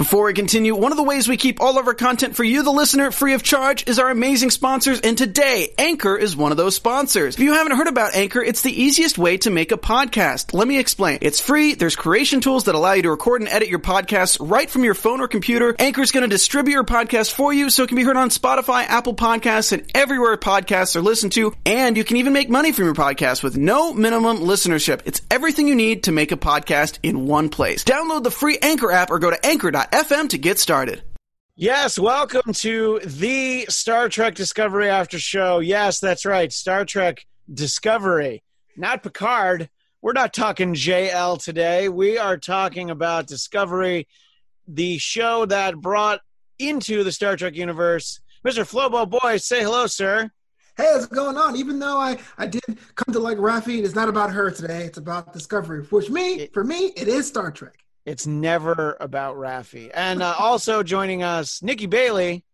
Before we continue, one of the ways we keep all of our content for you, the listener, free of charge is our amazing sponsors, and today, Anchor is one of those sponsors. If you haven't heard about Anchor, it's the easiest way to make a podcast. Let me explain. It's free, there's creation tools that allow you to record and edit your podcasts right from your phone or computer. Anchor's going to distribute your podcast for you so it can be heard on Spotify, Apple Podcasts, and everywhere podcasts are listened to, and you can even make money from your podcast with no minimum listenership. It's everything you need to make a podcast in one place. Download the free Anchor app or go to anchor.fm to get started. Yes, welcome to the Star Trek Discovery After Show. Yes, that's right, Star Trek Discovery, not Picard. We're not talking JL today. We are talking about Discovery, the show that brought into the Star Trek universe. Mr. Flobo Boy, say hello, sir. Hey, what's going on? Even though I did come to like Raffi, it's not about her today. It's about Discovery, which for me, it is Star Trek. It's never about Raffi. And also joining us, Nikki Bailey.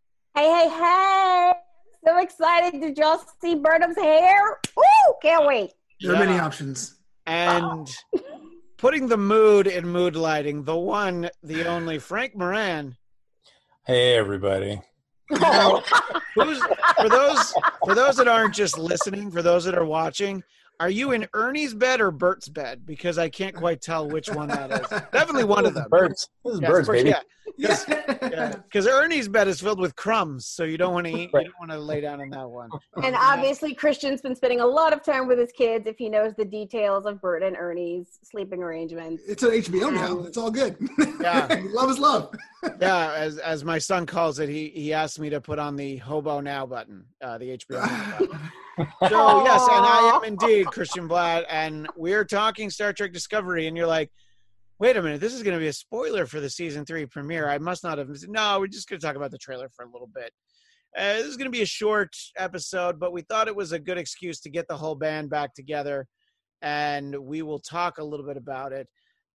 Hey. So excited to just see Burnham's hair. Woo! Can't wait. There are many options. And putting the mood in mood lighting, the one, the only, Frank Moran. Hey, everybody. Now, for those that aren't just listening, for those that are watching, are you in Ernie's bed or Bert's bed? Because I can't quite tell which one that is. Definitely one of them. Birds. This is birds, baby. Yeah. Because Ernie's bed is filled with crumbs, so you don't want to eat. Right. You don't want to lay down in that one. And obviously, Christian's been spending a lot of time with his kids if he knows the details of Bert and Ernie's sleeping arrangements. It's an HBO now. It's all good. Yeah. Love is love. Yeah, as my son calls it, he asked me to put on the Hobo Now button, the HBO Now button. So, yes, and I am indeed Christian Blatt, and we're talking Star Trek Discovery, and you're like, wait a minute, this is going to be a spoiler for the Season 3 premiere. I must not have – no, we're just going to talk about the trailer for a little bit. This is going to be a short episode, but we thought it was a good excuse to get the whole band back together, and we will talk a little bit about it.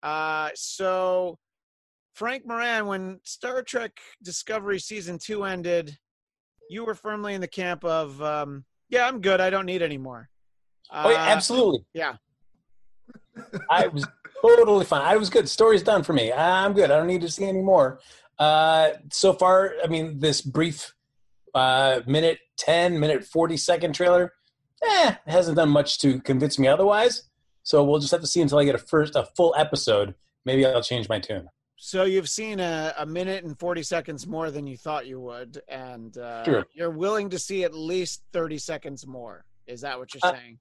So, Frank Moran, when Star Trek Discovery Season 2 ended, you were firmly in the camp of yeah, I'm good. I don't need any more. Oh, yeah, absolutely. Yeah. I was totally fine. I was good. Story's done for me. I'm good. I don't need to see any more. So far, I mean, this brief minute 40-second trailer, hasn't done much to convince me otherwise. So we'll just have to see until I get a full episode. Maybe I'll change my tune. So you've seen a minute and 40 seconds more than you thought you would, and sure. You're willing to see at least 30 seconds more. Is that what you're saying?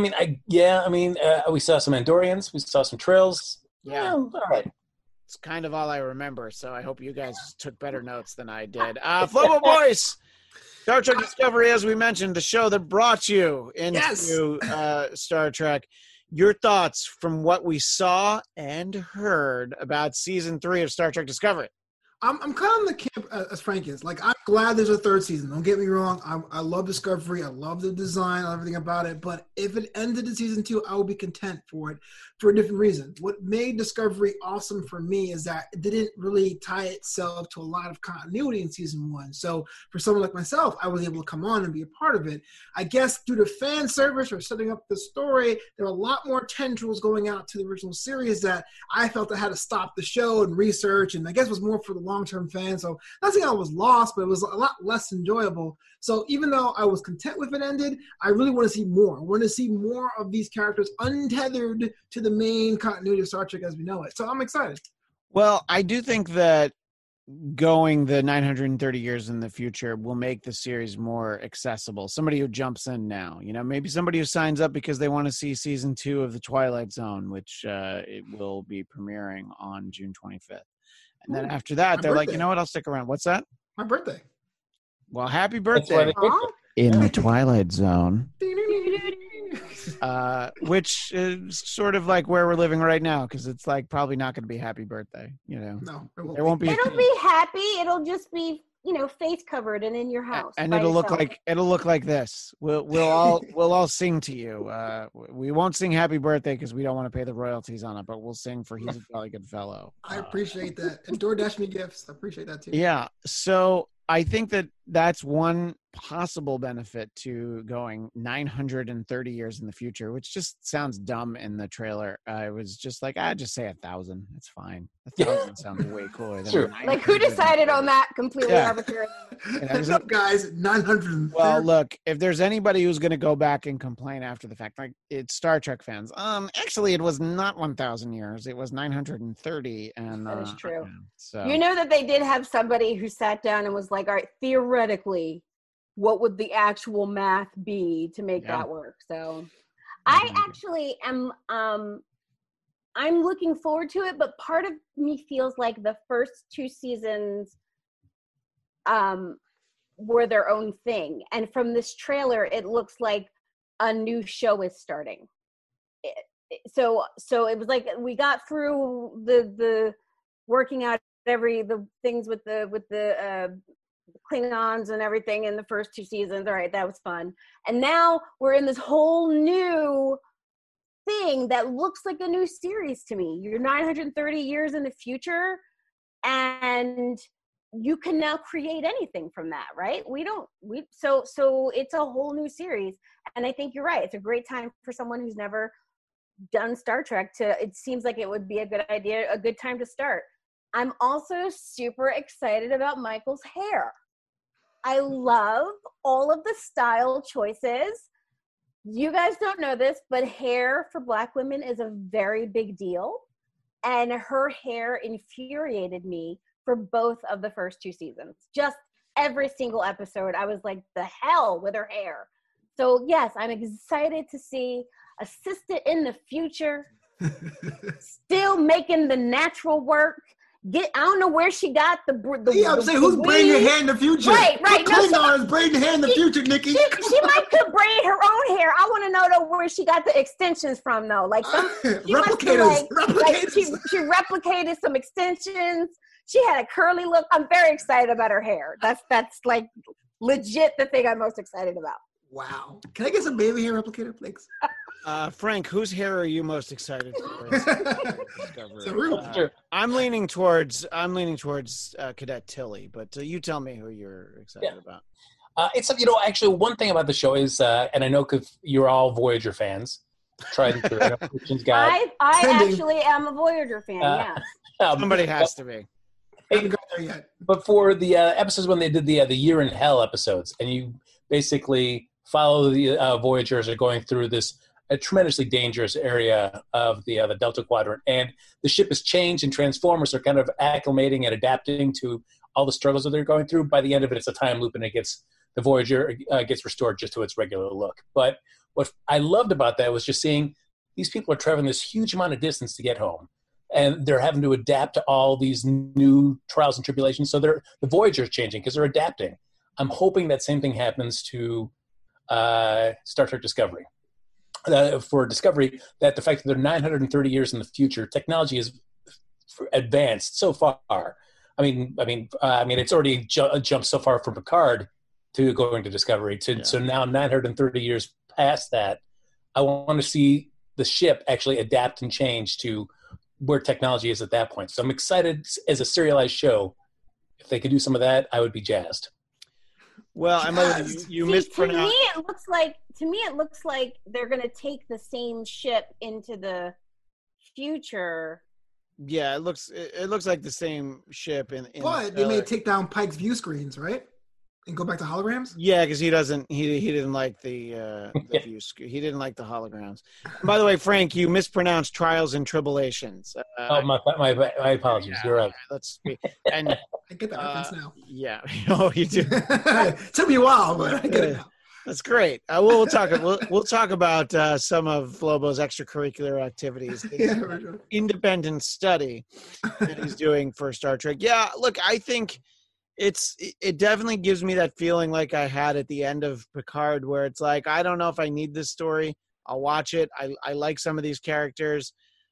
We saw some Andorians. We saw some Trills. Yeah. All right. It's kind of all I remember, so I hope you guys took better notes than I did. Flobo Boys, Star Trek Discovery, as we mentioned, the show that brought you into Star Trek. Your thoughts from what we saw and heard about Season 3 of Star Trek Discovery. I'm kind of in the camp as Frank is. Like, I'm glad there's a third season. Don't get me wrong. I love Discovery. I love the design, everything about it. But if it ended in Season 2, I would be content for it for a different reason. What made Discovery awesome for me is that it didn't really tie itself to a lot of continuity in Season 1. So for someone like myself, I was able to come on and be a part of it. I guess due to fan service or setting up the story, there were a lot more tendrils going out to the original series that I felt I had to stop the show and research. And I guess it was more for the long-term fans. So not saying I was lost, but it was a lot less enjoyable. So even though I was content with it ended, I really want to see more. I want to see more of these characters untethered to the main continuity of Star Trek as we know it. So I'm excited. Well, I do think that going the 930 years in the future will make the series more accessible. Somebody who jumps in now, maybe somebody who signs up because they want to see Season 2 of The Twilight Zone, which it will be premiering on June 25th. And then after that, they're like, you know what? I'll stick around. What's that? My birthday. Well, happy birthday. In The Twilight Zone. Which is sort of like where we're living right now, because it's like probably not going to be happy birthday. No, it won't be. It'll be happy. It'll just be face covered and in your house. And it'll look like this. We'll all sing to you. We won't sing happy birthday because we don't want to pay the royalties on it, but we'll sing for He's a Jolly Good Fellow. I appreciate that. And DoorDash me gifts. I appreciate that too. Yeah. So I think that's one possible benefit to going 930 years in the future, which just sounds dumb in the trailer. I was just like, just say 1,000. It's fine. 1,000 sounds way cooler than Sure. Like, who decided on that completely arbitrarily? Heads up, guys, 900. Well, look, if there's anybody who's going to go back and complain after the fact, like it's Star Trek fans. Actually, it was not 1,000 years. It was 930. And that is true. So You know that they did have somebody who sat down and was like, all right, theoretically, what would the actual math be to make that work? So I actually am I'm looking forward to it, but part of me feels like the first 2 seasons were their own thing. And from this trailer, it looks like a new show is starting. So it was like we got through the working out the things with the Klingons and everything in the first 2 seasons. All right, that was fun. And now we're in this whole new thing that looks like a new series to me. You're 930 years in the future, and you can now create anything from that, right? So it's a whole new series. And I think you're right. It's a great time for someone who's never done Star Trek it seems like it would be a good idea, a good time to start. I'm also super excited about Michael's hair. I love all of the style choices. You guys don't know this, but hair for Black women is a very big deal. And her hair infuriated me for both of the first 2 seasons. Just every single episode, I was like, the hell with her hair. So yes, I'm excited to see a sister in the future, still making the natural work. I don't know where she got the I'm saying, who's braiding her hair in the future? Right. Klingon is braiding her hair in the future, Nikki. She might could braid her own hair. I want to know though where she got the extensions from though. Like replicators. She replicated some extensions. She had a curly look. I'm very excited about her hair. That's like legit the thing I'm most excited about. Wow. Can I get some baby hair replicator, please? Frank, whose hair are you most excited for? Sure. I'm leaning towards Cadet Tilly, but you tell me who you're excited about. It's actually one thing about the show is, and I know because you're all Voyager fans. Tried to I actually am a Voyager fan. Yes. Somebody has to be. But for the episodes when they did the Year in Hell episodes, and you basically follow the Voyagers are going through a tremendously dangerous area of the Delta Quadrant, and the ship has changed, and Transformers are kind of acclimating and adapting to all the struggles that they're going through. By the end of it, it's a time loop, and the Voyager gets restored just to its regular look. But what I loved about that was just seeing these people are traveling this huge amount of distance to get home, and they're having to adapt to all these new trials and tribulations. So the Voyager's changing because they're adapting. I'm hoping that same thing happens to Star Trek Discovery. For Discovery, that the fact that they're 930 years in the future, technology is advanced so far. I mean, it's already jumped so far from Picard to going to Discovery. So now 930 years past that, I want to see the ship actually adapt and change to where technology is at that point. So I'm excited as a serialized show. If they could do some of that, I would be jazzed. Well, you mispronounced. To me, it looks like they're going to take the same ship into the future. Yeah, it looks like the same ship. But they may take down Pike's view screens, right? And go back to holograms? Yeah, because he didn't like the view screen. He didn't like the holograms. And by the way, Frank, you mispronounced Trials and Tribulations. My apologies. You're right. Let's be. And I get that reference now. Yeah. Oh, you do. It took me a while, but I get it now. That's great. We'll talk about some of Flobo's extracurricular activities. Independent study that he's doing for Star Trek. Yeah, look, I think it definitely gives me that feeling like I had at the end of Picard, where it's like, I don't know if I need this story. I'll watch it. I like some of these characters.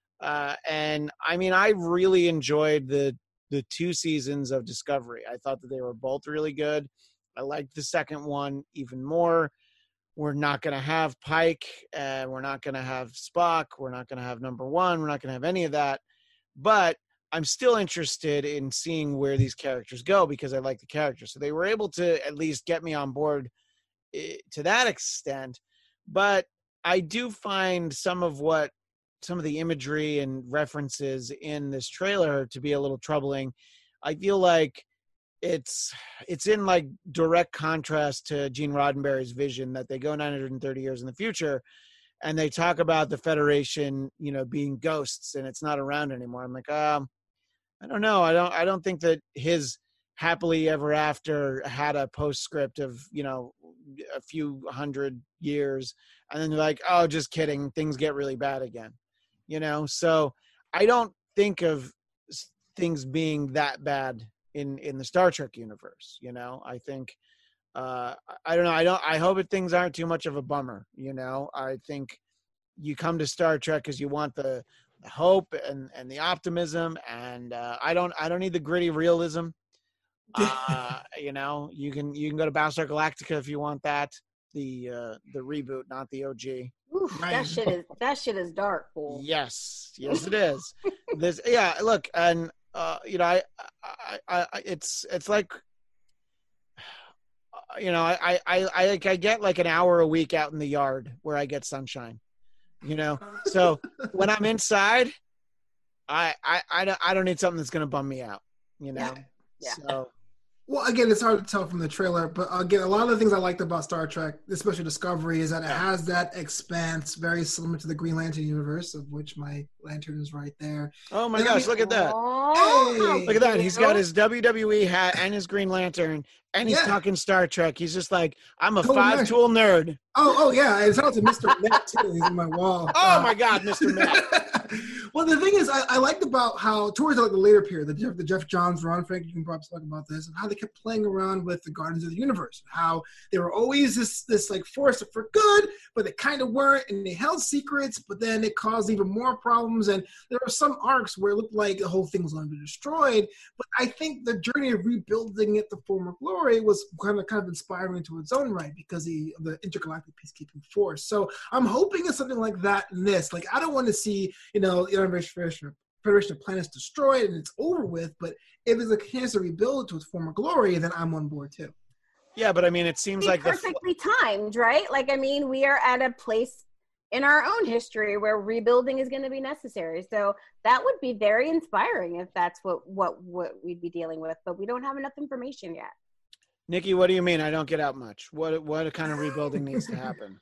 And I mean, I really enjoyed the 2 seasons of Discovery. I thought that they were both really good. I liked the second one even more. We're not going to have Pike. We're not going to have Spock. We're not going to have Number One. We're not going to have any of that. But I'm still interested in seeing where these characters go because I like the characters. So they were able to at least get me on board to that extent. But I do find some of the imagery and references in this trailer to be a little troubling. I feel like it's in like direct contrast to Gene Roddenberry's vision that they go 930 years in the future and they talk about the Federation, being ghosts and it's not around anymore. I'm like, I don't know. I don't think that his happily ever after had a postscript of, a few hundred years. And then they're like, oh, just kidding. Things get really bad again. So I don't think of things being that bad in the Star Trek universe. I think, I don't know. I hope that things aren't too much of a bummer. I think you come to Star Trek because you want the hope and the optimism. And I don't need the gritty realism. You can go to Battlestar Galactica if you want that. The reboot, not the OG. Oof, Right. that shit is dark, fool. Yes, it is. Look, and it's like, I get like an hour a week out in the yard where I get sunshine. So when I'm inside, I don't need something that's gonna bum me out. Yeah. So. Well, again, it's hard to tell from the trailer, but again, a lot of the things I liked about Star Trek, especially Discovery, is that it has that expanse very similar to the Green Lantern universe, of which my lantern is right there. Oh my gosh, look at that. Oh, Hey! Look at that. He's got his WWE hat and his Green Lantern, and he's talking Star Trek. He's just like, I'm a Totally five-tool nerd. Oh, yeah. And shout out to Mr. Met, too. He's on my wall. Oh, my God, Mr. Met. Well, the thing is, I liked about how, towards like the later period, the Jeff Johns run, Frank, you can probably talk about this, and how they kept playing around with the Guardians of the Universe, how they were always this like force for good, but they kind of weren't, and they held secrets, but then it caused even more problems, and there were some arcs where it looked like the whole thing was going to be destroyed, but I think the journey of rebuilding it to former glory was kind of inspiring to its own right, because the intergalactic peacekeeping force. So I'm hoping it's something like that in this. Like, I don't want to see, Federation of Planets destroyed and it's over with, but if it's a chance to rebuild it to its former glory, then I'm on board too. Yeah, but I mean, it seems like perfectly timed, right? Like, I mean, we are at a place in our own history where rebuilding is going to be necessary. So that would be very inspiring if that's what we'd be dealing with, but we don't have enough information yet. Nikki, what do you mean? I don't get out much. What kind of rebuilding needs to happen?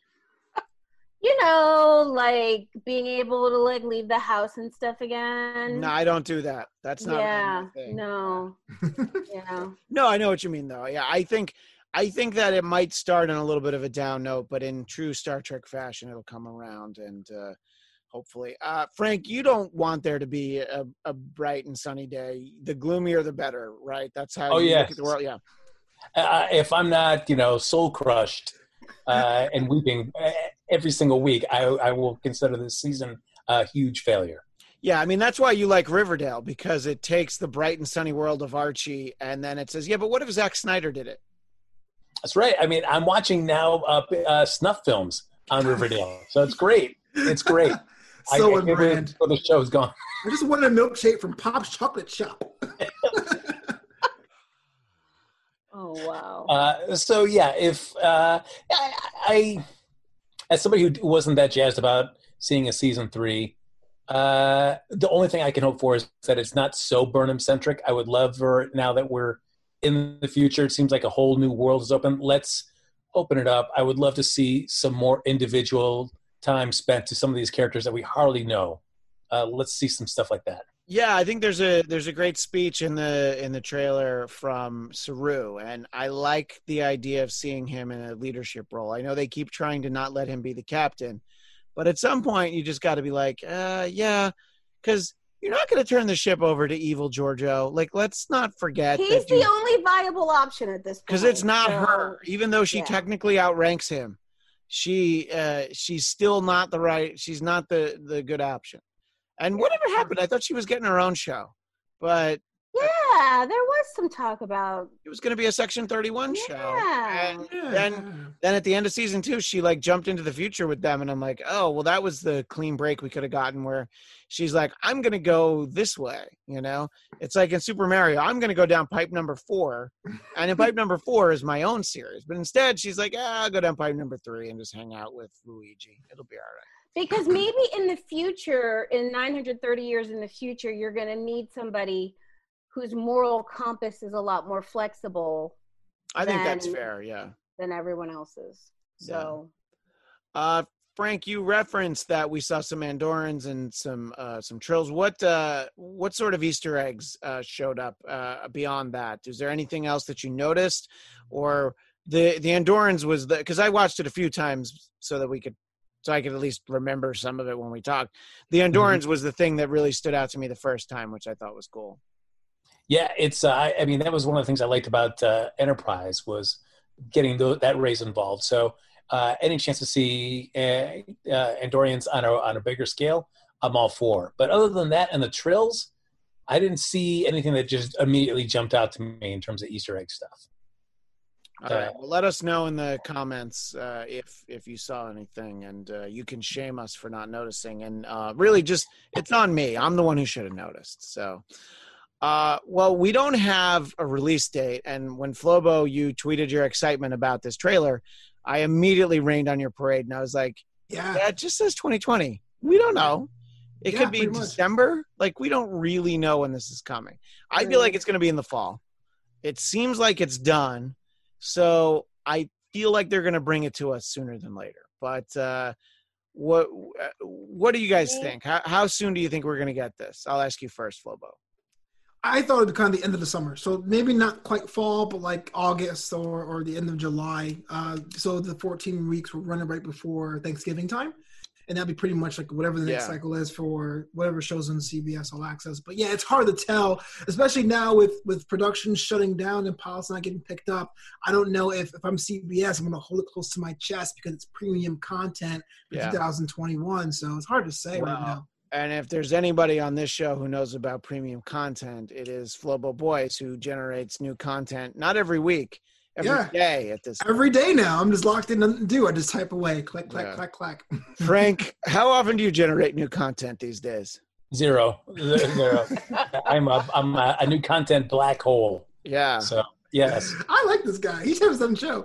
Like being able to like leave the house and stuff again. No, I don't do that. That's not yeah. my thing. No. Yeah. No, I know what you mean though. Yeah, I think that it might start on a little bit of a down note, but in true Star Trek fashion, it'll come around and hopefully. Frank, you don't want there to be a bright and sunny day. The gloomier, the better, right? That's how you look at the world. Yeah. If I'm not, soul crushed and weeping every single week, I will consider this season a huge failure. Yeah, I mean, that's why you like Riverdale, because it takes the bright and sunny world of Archie, and then it says, yeah, but what if Zack Snyder did it? That's right. I mean, I'm watching now snuff films on Riverdale, so it's great. It's great. So on brand. The show's gone. I just wanted a milkshake from Pop's Chocolate Shop. Oh, wow. So, yeah, if I, as somebody who wasn't that jazzed about seeing a season 3, the only thing I can hope for is that it's not so Burnham-centric. I would love for, now that we're in the future, it seems like a whole new world is open. Let's open it up. I would love to see some more individual time spent to some of these characters that we hardly know. Let's see some stuff like that. Yeah, I think there's a great speech in the trailer from Saru, and I like the idea of seeing him in a leadership role. I know they keep trying to not let him be the captain, but at some point you just got to be like, yeah, because you're not going to turn the ship over to evil Giorgio. Like, let's not forget he's the only viable option at this point. Because it's not her, even though she technically outranks him. She's still not the right. She's not the good option. And whatever happened, I thought she was getting her own show, but Yeah, there was some talk about. It was going to be a Section 31 show. Yeah. And then at the end of season 2, she like jumped into the future with them. And I'm like, oh, well, that was the clean break we could have gotten where she's like, I'm going to go this way. You know, it's like in Super Mario, I'm going to go down pipe number 4. And in pipe number 4 is my own series. But instead, she's like, I'll go down pipe number 3 and just hang out with Luigi. It'll be all right. Because maybe in the future, in 930 years in the future, you're going to need somebody whose moral compass is a lot more flexible. I think that's fair, yeah. Than everyone else's. So, Frank, you referenced that we saw some Andorans and some Trills. What sort of Easter eggs showed up beyond that? Is there anything else that you noticed, or the Andorans was because I watched it a few times so I could at least remember some of it when we talked. The Andorans was the thing that really stood out to me the first time, which I thought was cool. Yeah, it's. I mean, that was one of the things I liked about Enterprise was getting that race involved. So, any chance to see Andorians on a bigger scale, I'm all for. But other than that, and the Trills, I didn't see anything that just immediately jumped out to me in terms of Easter egg stuff. All right. Well, let us know in the comments if you saw anything, and you can shame us for not noticing. And really, just it's on me. I'm the one who should have noticed. So. Well, we don't have a release date, and when Flobo, you tweeted your excitement about this trailer, I immediately rained on your parade, and I was like, yeah, it just says 2020. We don't know. It could be December. Like, we don't really know when this is coming. I feel like it's going to be in the fall. It seems like it's done, so I feel like they're going to bring it to us sooner than later. But what do you guys think? How soon do you think we're going to get this? I'll ask you first, Flobo. I thought it would be kind of the end of the summer. So maybe not quite fall, but like August or the end of July. So the 14 weeks will run right before Thanksgiving time. And that'd be pretty much like whatever the next cycle is for whatever shows on CBS All Access. But yeah, it's hard to tell, especially now with production shutting down and pilots not getting picked up. I don't know if I'm CBS, I'm going to hold it close to my chest because it's premium content for 2021. So it's hard to say right now. And if there's anybody on this show who knows about premium content, it is Flobo Boys, who generates new content, not every week, every day at this point. Every day now. I'm just locked in nothing to do. I just type away. Click, clack, clack, clack. Frank, how often do you generate new content these days? Zero. I'm a new content black hole. Yeah. So, yes. I like this guy. He should have some show.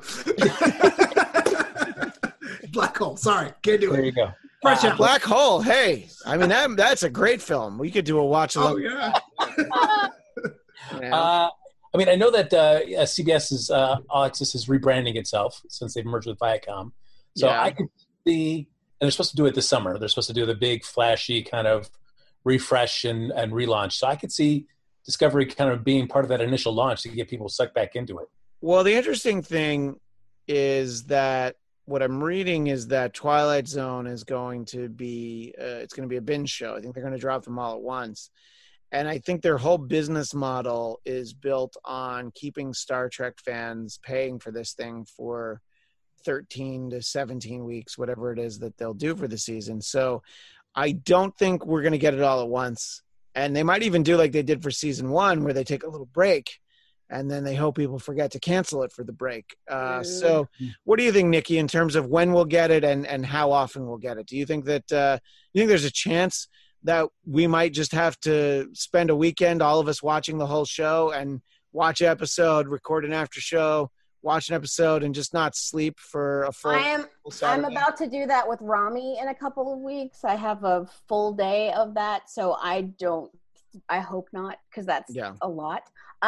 Black hole. Sorry. Can't do it. There you go. Black Hole. Hey, I mean that's a great film. We could do a watch along. Oh yeah. I mean, I know that CBS's All Access is rebranding itself since they've merged with Viacom. So I could see, and they're supposed to do it this summer. They're supposed to do the big, flashy kind of refresh and relaunch. So I could see Discovery kind of being part of that initial launch to get people sucked back into it. Well, the interesting thing is that what I'm reading is that Twilight Zone is going to be it's going to be a binge show. I think they're going to drop them all at once. And I think their whole business model is built on keeping Star Trek fans paying for this thing for 13 to 17 weeks, whatever it is that they'll do for the season. So I don't think we're going to get it all at once. And they might even do like they did for season 1, where they take a little break and then they hope people forget to cancel it for the break. So what do you think, Nikki, in terms of when we'll get it and how often we'll get it? Do you think that you think there's a chance that we might just have to spend a weekend, all of us watching the whole show and watch an episode, record an after show, watch an episode, and just not sleep for a full Saturday? I'm about to do that with Rami in a couple of weeks. I have a full day of that, so I hope not, because that's a lot.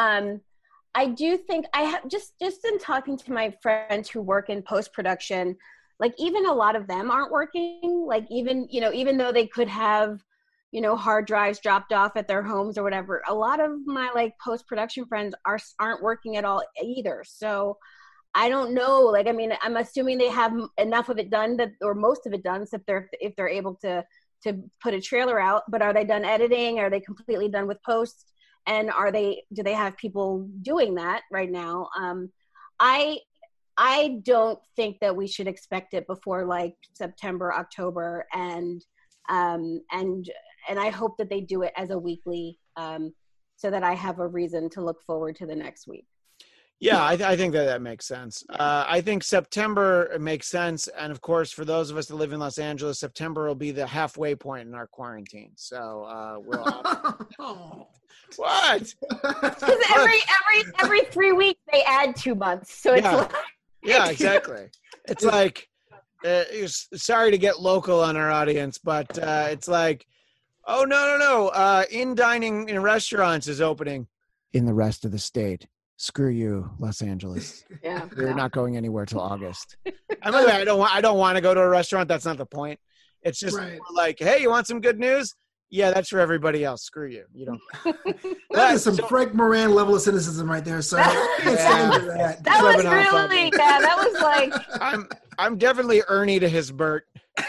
I do think I have just in talking to my friends who work in post-production, like even a lot of them aren't working. Like even though they could have, hard drives dropped off at their homes or whatever, a lot of my like post-production friends aren't working at all either. So I don't know. Like, I mean, I'm assuming they have enough of it done or most of it done. So if they're able to put a trailer out, but are they done editing? Are they completely done with post? And do they have people doing that right now? I don't think that we should expect it before like September, October, and I hope that they do it as a weekly so that I have a reason to look forward to the next week. Yeah, I think that makes sense. I think September makes sense. And of course, for those of us that live in Los Angeles, September will be the halfway point in our quarantine. So we'll what? Because every 3 weeks they add 2 months. So it's yeah, exactly. It's like, sorry to get local on our audience, but it's like, oh, no. In dining in restaurants is opening in the rest of the state. Screw you, Los Angeles. Yeah, We're not going anywhere till August. I mean, I don't want to go to a restaurant. That's not the point. It's just like, hey, you want some good news? Yeah, that's for everybody else. Screw you. You don't. That is some Frank Moran level of cynicism right there, sir. That was really bad. That was like. I'm definitely Ernie to his Bert.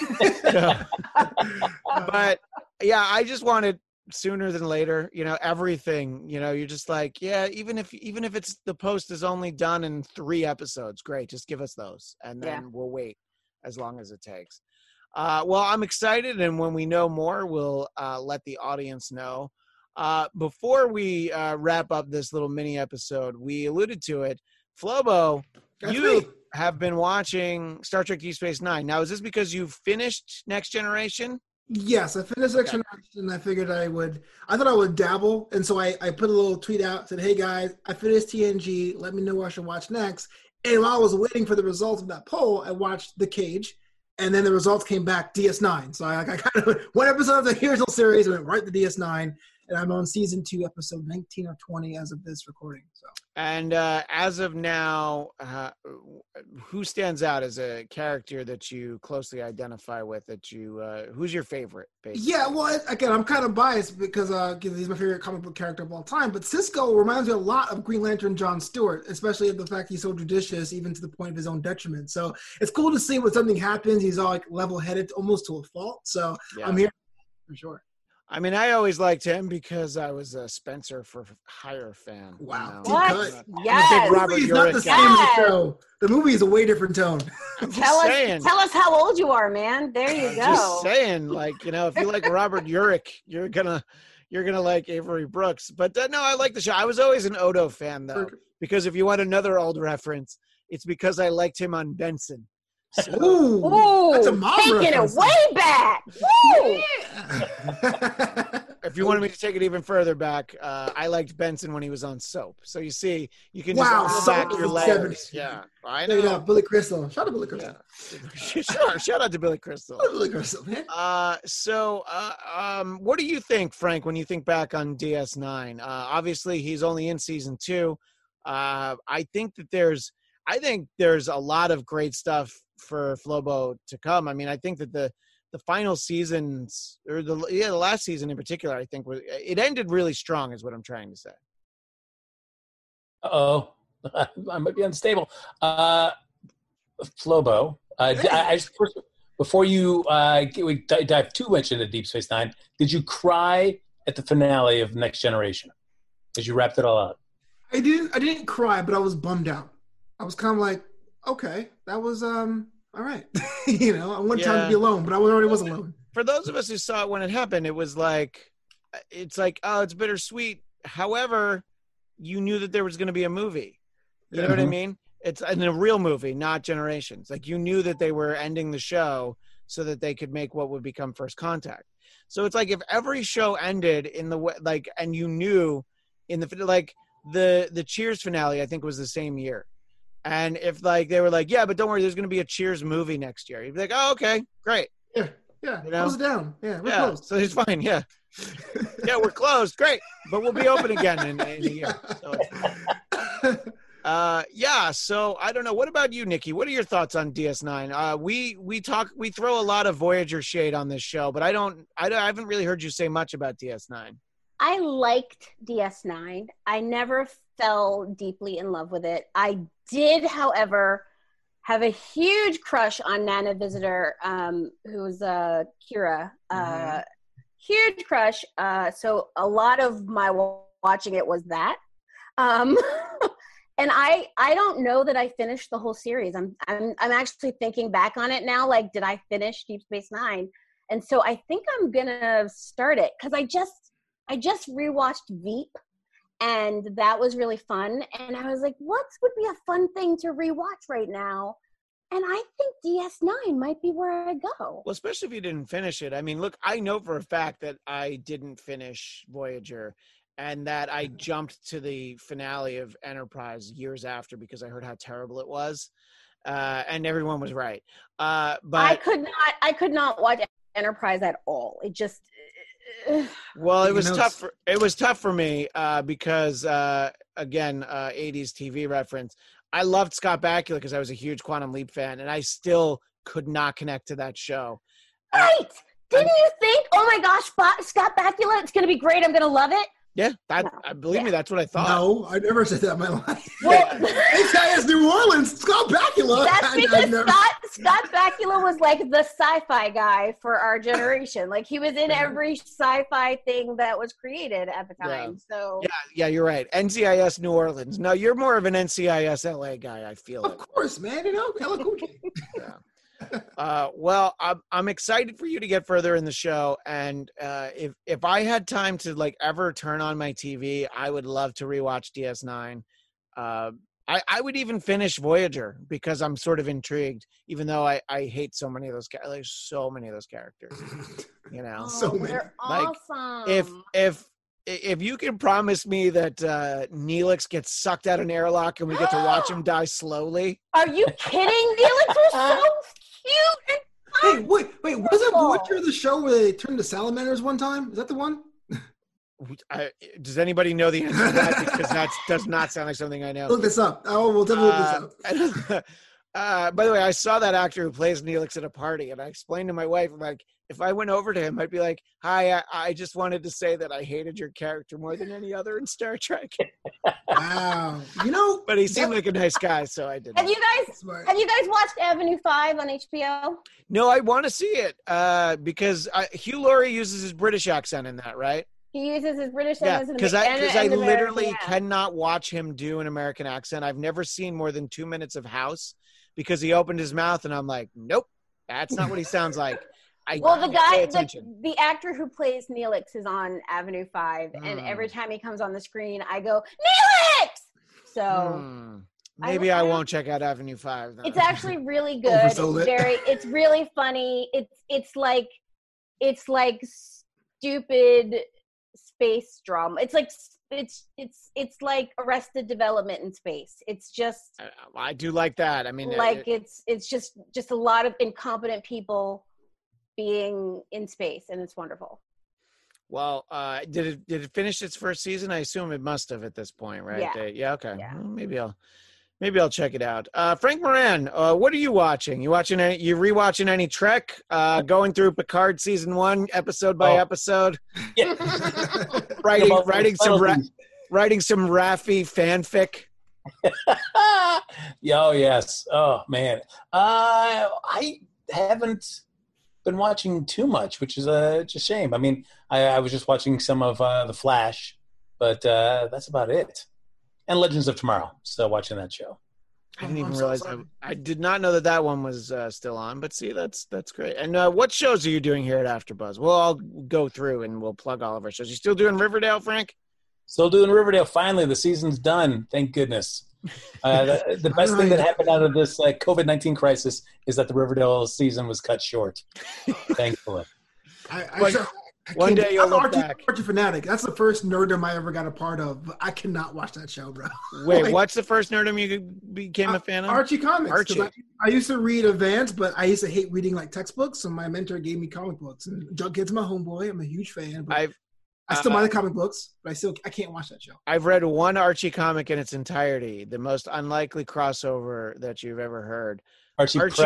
But yeah, I just wanted sooner than later, everything, you're just like, yeah, even if it's the post is only done in 3 episodes, great, just give us those and then we'll wait as long as it takes. Well, I'm excited, and when we know more, we'll let the audience know. Before we wrap up this little mini episode, we alluded to it. Flobo, you have been watching Star Trek Deep Space Nine. Now, is this because you've finished Next Generation? Yes, I finished Next Generation, and I figured I thought I would dabble, and so I put a little tweet out, said, hey guys, I finished TNG, let me know what I should watch next. And while I was waiting for the results of that poll, I watched The Cage, and then the results came back DS9. So I kind of, one episode of the original series, went right to DS9, and I'm on season 2, episode 19 or 20 as of this recording. So. And as of now, who stands out as a character that you closely identify with? Who's your favorite? Basically? Yeah, well, again, I'm kind of biased because he's my favorite comic book character of all time. But Cisco reminds me a lot of Green Lantern John Stewart, especially the fact he's so judicious, even to the point of his own detriment. So it's cool to see when something happens, he's all like level-headed, almost to a fault. So I'm here for sure. I mean, I always liked him because I was a Spencer for Hire fan. Wow. What? Yes. I'm a big Robert The movie is not the same as the show. The movie is a way different tone. Tell us how old you are, man. There you go. Just saying, if you like Robert Urich, you're gonna like Avery Brooks. But no, I like the show. I was always an Odo fan though, because if you want another old reference, it's because I liked him on Benson. So, ooh, that's a mom taking reference. It way back. Woo! Yeah. If you wanted me to take it even further back, I liked Benson when he was on Soap. So you see, you can just pull back your layers. Yeah, I know. Billy Crystal. Shout out to Billy Crystal. Yeah. Sure. Shout out to Billy Crystal. Billy Crystal, man. What do you think, Frank, when you think back on DS9? Obviously, he's only in season 2. I think there's a lot of great stuff for Flobo to come. I mean, I think that the final seasons, or the last season in particular, I think it ended really strong, is what I'm trying to say. Uh-oh, I might be unstable. Flobo, before you dive too much into Deep Space Nine, did you cry at the finale of Next Generation as you wrapped it all up? I didn't cry, but I was bummed out. I was kind of like, okay, that was all right. I wanted time to be alone, but I already was alone. For those of us who saw it when it happened, it's like, oh, it's bittersweet. However, you knew that there was going to be a movie. You know what I mean? It's a real movie, not Generations. Like, you knew that they were ending the show so that they could make what would become First Contact. So it's like if every show ended in the way, like, and you knew in the Cheers finale, I think was the same year. And if they were like, yeah, but don't worry, there's going to be a Cheers movie next year. You'd be like, oh, okay, great. Yeah. Close it down. Yeah, we're closed. So it's fine. Yeah. Yeah, we're closed. Great. But we'll be open again in a year. So, so I don't know. What about you, Nikki? What are your thoughts on DS9? We throw a lot of Voyager shade on this show, but I haven't really heard you say much about DS9. I liked DS9. I never fell deeply in love with it. I did, however, have a huge crush on Nana Visitor, who's Kira. Huge crush. So a lot of my watching it was that. And I don't know that I finished the whole series. I'm actually thinking back on it now. Like, did I finish Deep Space Nine? And so I think I'm gonna start it because I just rewatched Veep, and that was really fun. And I was like, what would be a fun thing to rewatch right now? And I think DS9 might be where I go. Well, especially if you didn't finish it. I mean, look, I know for a fact that I didn't finish Voyager and that I jumped to the finale of Enterprise years after because I heard how terrible it was. And everyone was right. But I could not watch Enterprise at all. It just well, it was tough. It was tough for me because again, 80s TV reference. I loved Scott Bakula because I was a huge Quantum Leap fan, and I still could not connect to that show. Right? Didn't you think, oh my gosh, Scott Bakula, it's going to be great. I'm going to love it. Yeah, believe me, that's what I thought. No, I never said that in my life. Well, NCIS New Orleans, Scott Bakula. That's because Scott Bakula was like the sci-fi guy for our generation. Like he was in every sci-fi thing that was created at the time. Yeah. So yeah, you're right. NCIS New Orleans. No, you're more of an NCIS LA guy. I feel Of course, man. You know, LA Cool J. Yeah. Well, I'm excited for you to get further in the show, and if I had time to like ever turn on my TV, I would love to rewatch DS9. I would even finish Voyager because I'm sort of intrigued, even though I hate so many of those characters. So many of those characters, you know. So many. they're Like, awesome. If you can promise me that Neelix gets sucked out an airlock and we get to watch him die slowly. Are you kidding? Neelix was so cute and Hey, wait, wasn't Voyager the show where they turned to salamanders one time? Is that the one? Does anybody know the answer to that? Because that does not sound like something I know. Look this up. Oh, we'll definitely look this up. By the way, I saw that actor who plays Neelix at a party, and I explained to my wife, I'm like, if I went over to him, I'd be like, hi, I just wanted to say that I hated your character more than any other in Star Trek. Wow. You know, But he seemed like a nice guy, so I did. Have you guys watched Avenue 5 on HBO? No, I want to see it because Hugh Laurie uses his British accent in that, right? He uses his British Yeah, accent. because I literally yeah. cannot watch him do an American accent. I've never seen more than 2 minutes of House because he opened his mouth and I'm like, nope, that's not what he sounds like. The actor who plays Neelix is on Avenue 5, and every time he comes on the screen, I go, Neelix! So maybe I won't check out Avenue 5. Then. It's actually really good. Oversold it. It's really funny. It's like stupid space drama. It's like Arrested Development in space. It's just I do like that. I mean, like it's just a lot of incompetent people being in space, and it's wonderful. Well, did it finish its first season? I assume it must have at this point, right? Yeah. Okay. Yeah. Well, maybe I'll check it out. Frank Moran, what are you watching? You rewatching any Trek? Going through Picard season 1 episode by episode? Yeah. writing some Raffi fanfic. Oh yes. Oh man. I haven't been watching too much, which is just a shame. I mean, I was just watching some of The Flash, but that's about it. And Legends of Tomorrow. Still watching that show. I didn't even realize I did not know that one was still on. But see, that's great. And what shows are you doing here at AfterBuzz? We'll all go through and we'll plug all of our shows. You still doing Riverdale, Frank? Still doing Riverdale. Finally, the season's done. Thank goodness. The best thing that happened out of this COVID-19 crisis is that the Riverdale season was cut short. Thankfully. One day you'll look back. Archie Fanatic. That's the first nerdom I ever got a part of. But I cannot watch that show, bro. Wait, what's the first nerdom you became a fan of? Archie comics. Archie. I used to read Advance, but I used to hate reading like textbooks. So my mentor gave me comic books. And Jughead's my homeboy. I'm a huge fan. But I still buy the comic books, but I can't watch that show. I've read one Archie comic in its entirety. The most unlikely crossover that you've ever heard. Archie and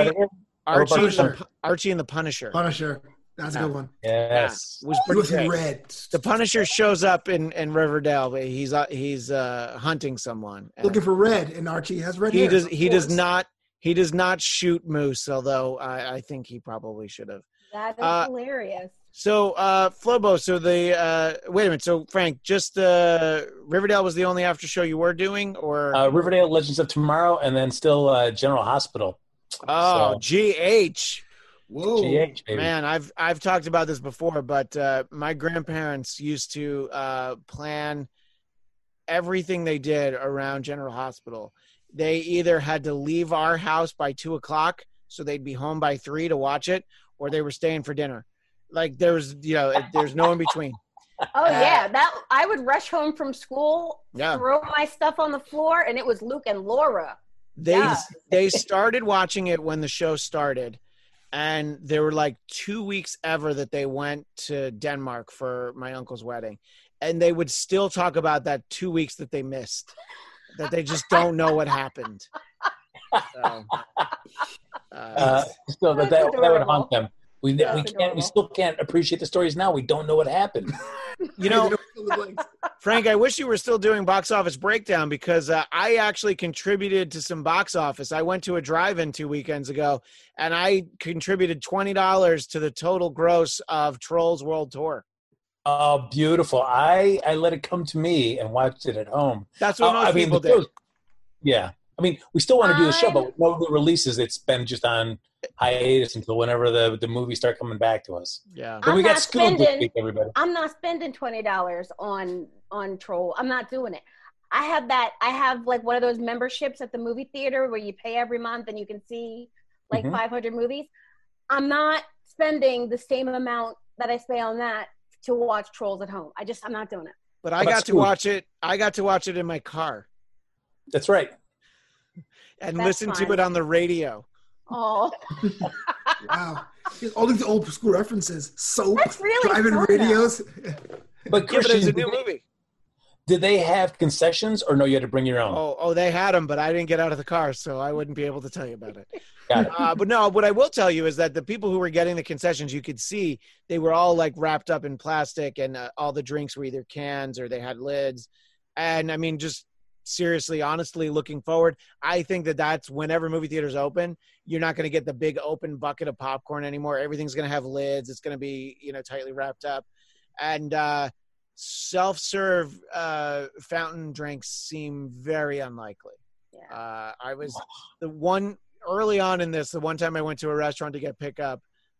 the Punisher. Punisher. That's a good one. Yes. Yeah, was pretty great. Red. The Punisher shows up in Riverdale, but he's hunting someone. Looking for Red, and Archie has red hair. He does not shoot moose, although I think he probably should have. That is hilarious. So, Flobo, wait a minute. So, Frank, just Riverdale was the only after show you were doing, or Riverdale, Legends of Tomorrow, and then still General Hospital. Oh, GH. Whoa, GH, baby. Man, I've talked about this before, but my grandparents used to plan everything they did around General Hospital. They either had to leave our house by 2:00 so they'd be home by 3 to watch it, or they were staying for dinner. Like there's no in between. Oh yeah, that I would rush home from school, Yeah. throw my stuff on the floor, and it was Luke and Laura. They started watching it when the show started, and there were like 2 weeks ever that they went to Denmark for my uncle's wedding, and they would still talk about that 2 weeks that they missed, that they just don't know what happened. So, so that would adorable. haunt them. We still can't appreciate the stories now. We don't know what happened. you know, Frank, I wish you were still doing box office breakdown, because I actually contributed to some box office. I went to a drive-in 2 weekends ago, and I contributed $20 to the total gross of Trolls World Tour. Oh, beautiful. I let it come to me and watched it at home. That's what most people the did. shows- yeah. I mean, we still want to do the show, but with no new releases. It's been just on hiatus until whenever the movies start coming back to us. Yeah. But we I'm got not Scoob this spending- week, everybody. I'm not spending $20 on Troll. I'm not doing it. I have like one of those memberships at the movie theater where you pay every month and you can see like 500 movies. I'm not spending the same amount that I spend on that to watch Trolls at home. I'm not doing it. But I got to watch it. I got to watch it in my car That's right. and That's listen to fine. it on the radio. Oh, Wow. All these old school references. Soap, That's really driving fun, radios. But Yeah, but it's a Christian, new movie. did they have concessions, or no? You had to bring your own. Oh, they had them, but I didn't get out of the car, so I wouldn't be able to tell you about it. Got it. But no, what I will tell you is that the people who were getting the concessions, you could see they were all like wrapped up in plastic, and all the drinks were either cans or they had lids. And I mean, just seriously, honestly, looking forward, I think that's whenever movie theaters open, you're not going to get the big open bucket of popcorn anymore. Everything's going to have lids. It's going to be, tightly wrapped up. And self-serve fountain drinks seem very unlikely. yeah. I was the one early on in this, the one time I went to a restaurant to get pickup,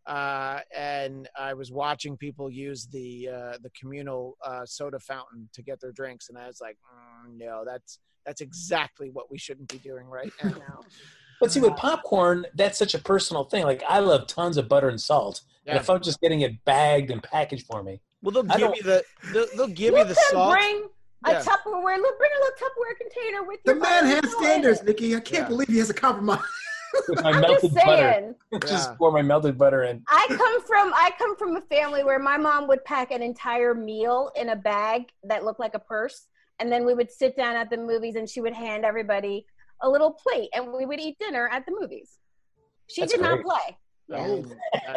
and I was watching people use the communal soda fountain to get their drinks, and I was like, no, that's exactly what we shouldn't be doing right now. No. But see, with popcorn, that's such a personal thing. Like, I love tons of butter and salt. Yeah. And if I'm just getting it bagged and packaged for me, Well, they'll I give don't- you they'll give You you the can salt. bring a Yeah. Tupperware. Look, bring a little Tupperware container with The your man butter has and salt in standards, it. Nikki. I can't Yeah. believe he has a compromise. with my I'm melted just butter, saying. just Yeah. pour my melted butter in. I come from a family where my mom would pack an entire meal in a bag that looked like a purse, and then we would sit down at the movies, and she would hand everybody a little plate, and we would eat dinner at the movies. She That's did not great. play. And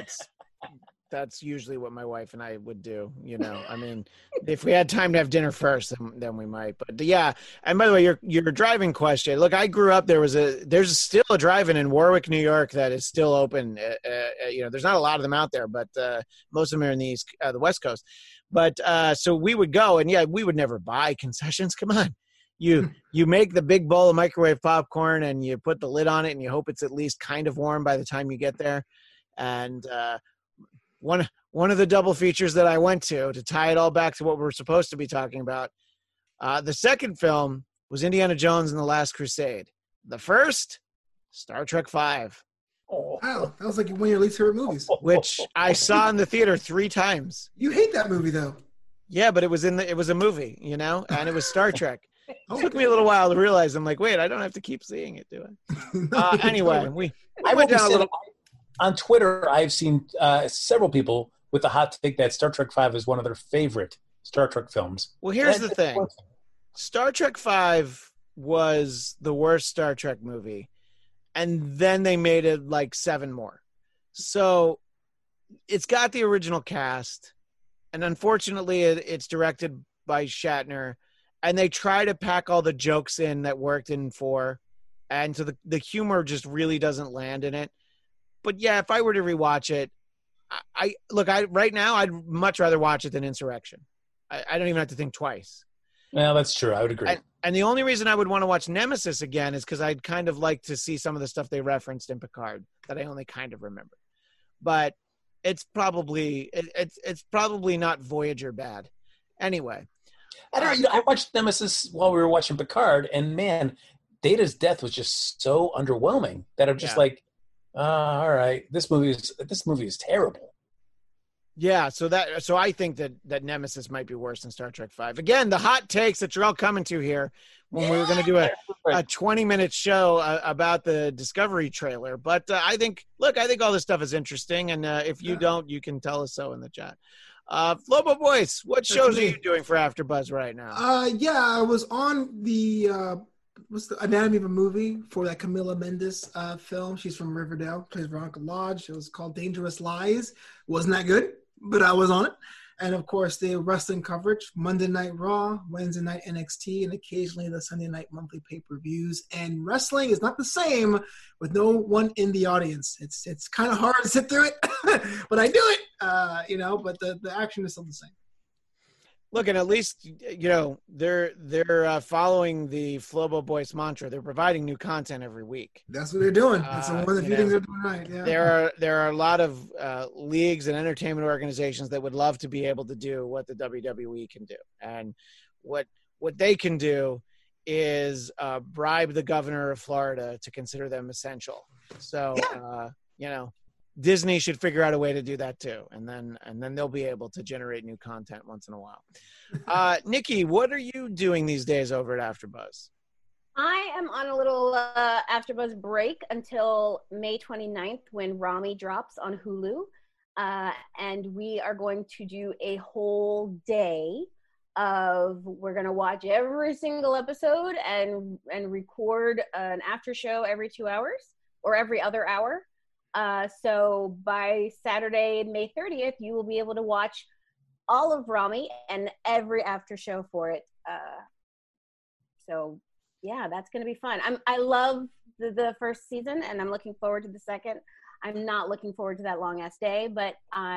that's usually what my wife and I would do. I mean, if we had time to have dinner first, then we might. But yeah. And by the way, your driving question. Look, I grew up. There's still a drive-in in Warwick, New York, that is still open. There's not a lot of them out there, but most of them are in the West Coast. But so we would go, and yeah, we would never buy concessions. Come on. You make the big bowl of microwave popcorn, and you put the lid on it, and you hope it's at least kind of warm by the time you get there. And one of the double features that I went to tie it all back to what we're supposed to be talking about, the second film was Indiana Jones and the Last Crusade. The first, Star Trek V, Wow, that was like one of your least favorite movies. which I saw in the theater 3 times. You hate that movie, though. Yeah, but it was a movie, and it was Star Trek. Oh, It took me a little while to realize. I'm like, wait, I don't have to keep seeing it, do I? Anyway, we I went will down a say little. that on Twitter, I've seen several people with the hot take that Star Trek V is one of their favorite Star Trek films. Well, here's the That's thing. one Star Trek V was the worst Star Trek movie, and then they made it like 7 more. So it's got the original cast, and unfortunately it's directed by Shatner, and they try to pack all the jokes in that worked in 4, and so the humor just really doesn't land in it. But yeah, if I were to rewatch it, right now I'd much rather watch it than Insurrection. I don't even have to think twice. Well, that's true. I would agree. And the only reason I would want to watch Nemesis again is because I'd kind of like to see some of the stuff they referenced in Picard that I only kind of remember. But it's probably not Voyager bad. Anyway, I don't know. You know, I watched Nemesis while we were watching Picard, and man, Data's death was just so underwhelming that I'm just like, all right, this movie is terrible. Yeah, so I think that Nemesis might be worse than Star Trek V. Again, the hot takes that you're all coming to here when we were going to do a 20-minute show about the Discovery trailer. But I think all this stuff is interesting, and if you don't, you can tell us so in the chat. Flobo Boys, what shows are you doing for AfterBuzz right now? I was on the what's the Anatomy of a Movie for that Camila Mendes film. She's from Riverdale, plays Veronica Lodge. It was called Dangerous Lies. Wasn't that good, but I was on it. And of course, the wrestling coverage: Monday Night Raw, Wednesday Night NXT, and occasionally the Sunday Night monthly pay-per-views. And wrestling is not the same with no one in the audience. It's kind of hard to sit through it, but I do it. But the action is still the same. Look, and at least they're following the Flobo Boys mantra. They're providing new content every week. That's what they're doing. That's one of the few things they're doing right. Yeah. There are a lot of leagues and entertainment organizations that would love to be able to do what the WWE can do, and what they can do is bribe the governor of Florida to consider them essential. So Disney should figure out a way to do that too, and then they'll be able to generate new content once in a while. Nikki, what are you doing these days over at AfterBuzz? I am on a little AfterBuzz break until May 29th when Rami drops on Hulu, and we are going to do a whole day we're going to watch every single episode and record an after show every 2 hours or every other hour. So by Saturday, May 30th, you will be able to watch all of Rami and every after show for it. So yeah, that's going to be fun. I love the first season, and I'm looking forward to the second. I'm not looking forward to that long ass day, but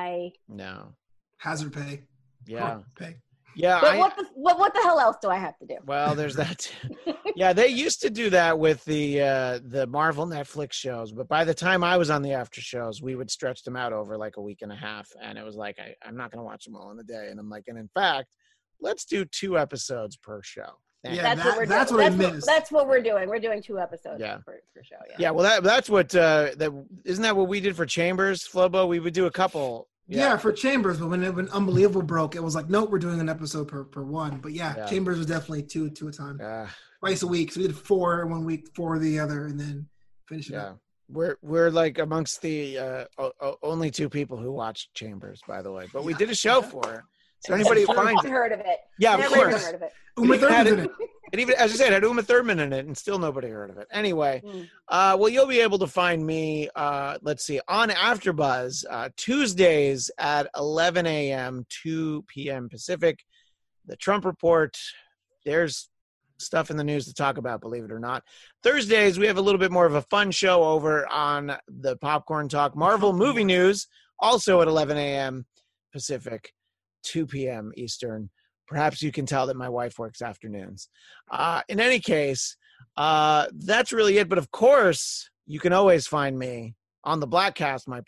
hazard pay. Yeah. Pay. Yeah. But what the hell else do I have to do? Well, there's that. Yeah, they used to do that with the Marvel Netflix shows, but by the time I was on the after shows, we would stretch them out over like a week and a half, and it was like I'm not going to watch them all in a day. And I'm like, and in fact, let's do 2 episodes per show. Yeah, that's what we're doing. We're doing 2 episodes per show. Yeah. Well, that's what isn't that what we did for Chambers, Flobo? We would do a couple. Yeah, for Chambers, but when Unbelievable broke, it was like, nope, we're doing an episode per one. But Chambers was definitely two at a time, twice a week. So we did 4 1 week, 4 the other, and then finish it up. We're like amongst the only 2 people who watched Chambers, by the way. But we did a show for it. So anybody finds it? Heard of it? Yeah, of course. Heard of it. Uma Thurman's in it. It even, as I said, had Uma Thurman in it, and still nobody heard of it. Anyway, well, you'll be able to find me, let's see, on AfterBuzz, Tuesdays at 11 a.m., 2 p.m. Pacific. The Trump Report, there's stuff in the news to talk about, believe it or not. Thursdays, we have a little bit more of a fun show over on the Popcorn Talk Marvel Movie News, also at 11 a.m. Pacific, 2 p.m. Eastern. Perhaps you can tell that my wife works afternoons. In any case, that's really it. But of course, you can always find me on the Blackcast, my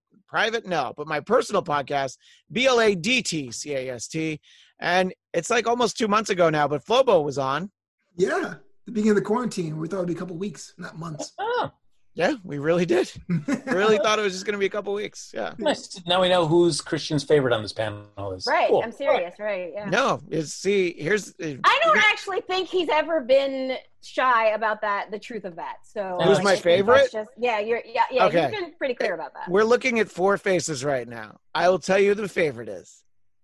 my personal podcast, BLADTCAST. And it's like almost 2 months ago now, but Flobo was on. Yeah, the beginning of the quarantine. We thought it would be a couple weeks, not months. Oh. Yeah, we really did. Really thought it was just going to be a couple weeks. Yeah. Nice. Now we know who's Christian's favorite on this panel is. Right. Cool. I'm serious. Right. Yeah. No, I don't actually think he's ever been shy about that. The truth of that. So who's my favorite? Okay. You've been pretty clear about that. We're looking at 4 faces right now. I will tell you who the favorite is.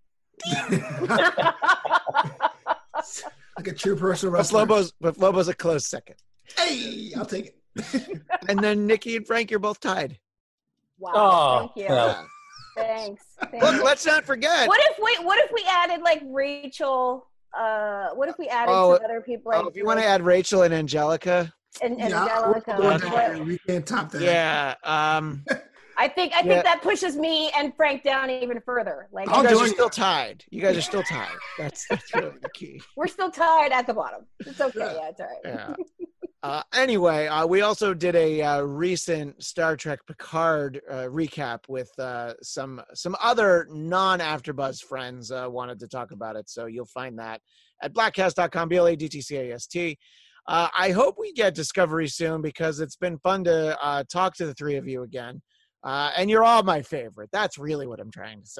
Like a true personal wrestler. But Flobo's a close second. Hey, I'll take it. And then Nikki and Frank, you're both tied. Wow, thank you. Well. Thanks. Look, let's not forget. What if we added like Rachel? What if we added some other people? Like, if you want to add Rachel and Angelica. Angelica. We can't top that. Yeah. I think that pushes me and Frank down even further. Like you guys are still tied. That's really the key. We're still tied at the bottom. It's okay. Yeah, it's all right. Yeah. Anyway, we also did a recent Star Trek Picard recap with some other non-AfterBuzz friends wanted to talk about it. So you'll find that at blackcast.com, BLADTCAST. I hope we get Discovery soon because it's been fun to talk to the three of you again. And you're all my favorite. That's really what I'm trying to say.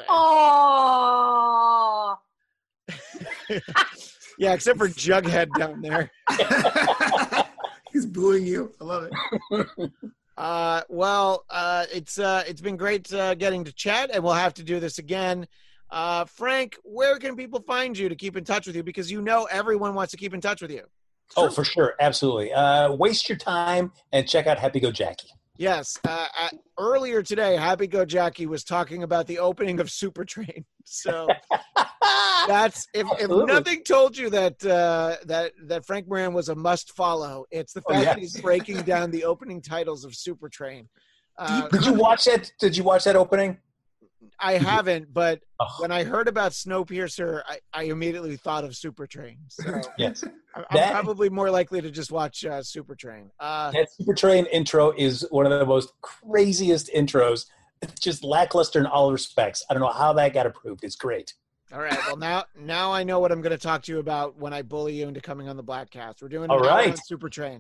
Oh. Yeah, except for Jughead down there. He's booing you. I love it. It's been great getting to chat, and we'll have to do this again. Frank, where can people find you to keep in touch with you? Because everyone wants to keep in touch with you. Oh, for sure. Absolutely. Waste your time and check out Happy Go Jackie. Yes. Earlier today, Happy Go Jackie was talking about the opening of Super Train. So that's if nothing told you that Frank Moran was a must follow, it's the fact that he's breaking down the opening titles of Super Train. Did you watch that? Did you watch that opening? I haven't, but when I heard about Snowpiercer, I immediately thought of Super Train. So yes. I'm probably more likely to just watch Super Train. That Super Train intro is one of the most craziest intros. It's just lackluster in all respects. I don't know how that got approved. It's great. All right. Well, now I know what I'm going to talk to you about when I bully you into coming on the Blackcast. We're doing on Super Train.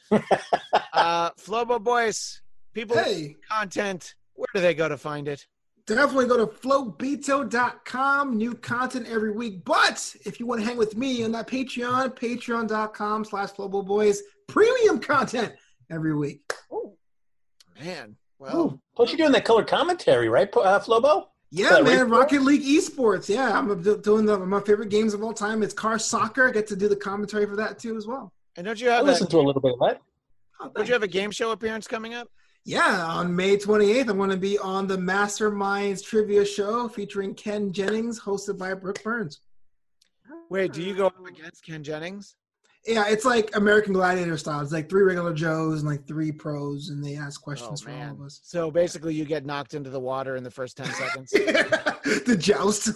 Flobo Boys, people content, where do they go to find it? Definitely go to flowbeto.com. New content every week. But if you want to hang with me on that Patreon, patreon.com/FlowboBoys, premium content every week. Oh, man. Well, plus you're doing that color commentary, right, Flobo? Yeah, man. Rocket League Esports. Yeah, I'm doing my favorite games of all time. It's car soccer. I get to do the commentary for that too as well. And don't you have listen to a little bit of that? Don't you have a game show appearance coming up? Yeah, on May 28th, I'm going to be on the Masterminds Trivia Show featuring Ken Jennings, hosted by Brooke Burns. Wait, do you go up against Ken Jennings? Yeah, it's like American Gladiator style. It's like 3 regular Joes and like 3 pros, and they ask questions for all of us. So basically, you get knocked into the water in the first 10 seconds. The joust.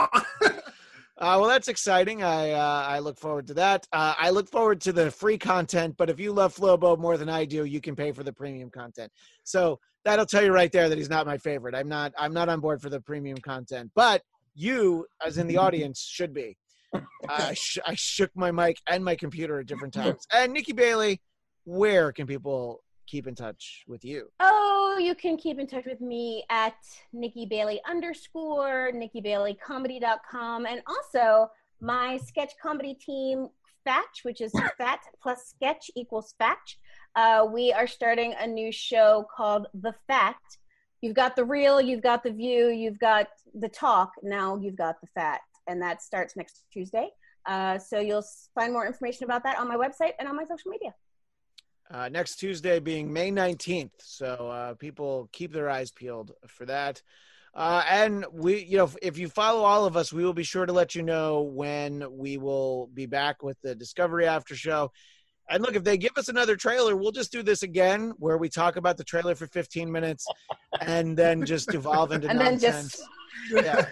Well, that's exciting. I look forward to that. I look forward to the free content, but if you love Flobo more than I do, you can pay for the premium content. So that'll tell you right there that he's not my favorite. I'm not on board for the premium content, but you, as in the audience, should be. I shook my mic and my computer at different times. And Nikki Bailey, where can people keep in touch with you? Oh, you can keep in touch with me at Nikki Bailey _ NikkiBaileyComedy.com, and also my sketch comedy team, Fatch, which is Fat plus Sketch equals Fatch. We are starting a new show called The Fact. You've got the real, you've got the view, you've got the talk. Now you've got the fact, and that starts next Tuesday. So you'll find more information about that on my website and on my social media. Next Tuesday being May 19th. So people keep their eyes peeled for that. And we, if you follow all of us, we will be sure to let you know when we will be back with the Discovery After Show. And look, if they give us another trailer, we'll just do this again where we talk about the trailer for 15 minutes and then just evolve into nonsense. Yeah.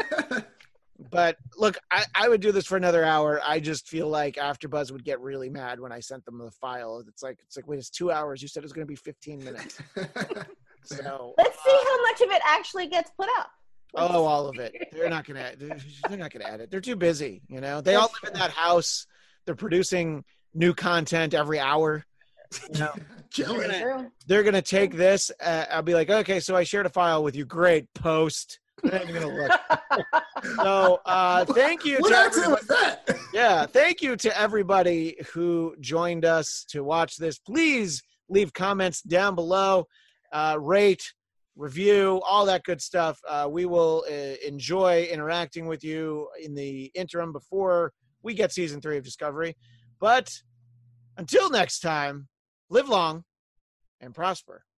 But look, I would do this for another hour. I just feel like AfterBuzz would get really mad when I sent them the file. It's like, wait, it's 2 hours. You said it was going to be 15 minutes. So let's see how much of it actually gets put up. Oh, all of it. They're not going to add it. They're too busy. They all live in that house. They're producing new content every hour. They're going to take this. I'll be like, okay, so I shared a file with you. Great, post. They're not even going to look. So thank you. What accent was that? Yeah, thank you to everybody who joined us to watch this. Please leave comments down below, rate, review, all that good stuff. We will enjoy interacting with you in the interim before we get season 3 of Discovery. But until next time, live long and prosper.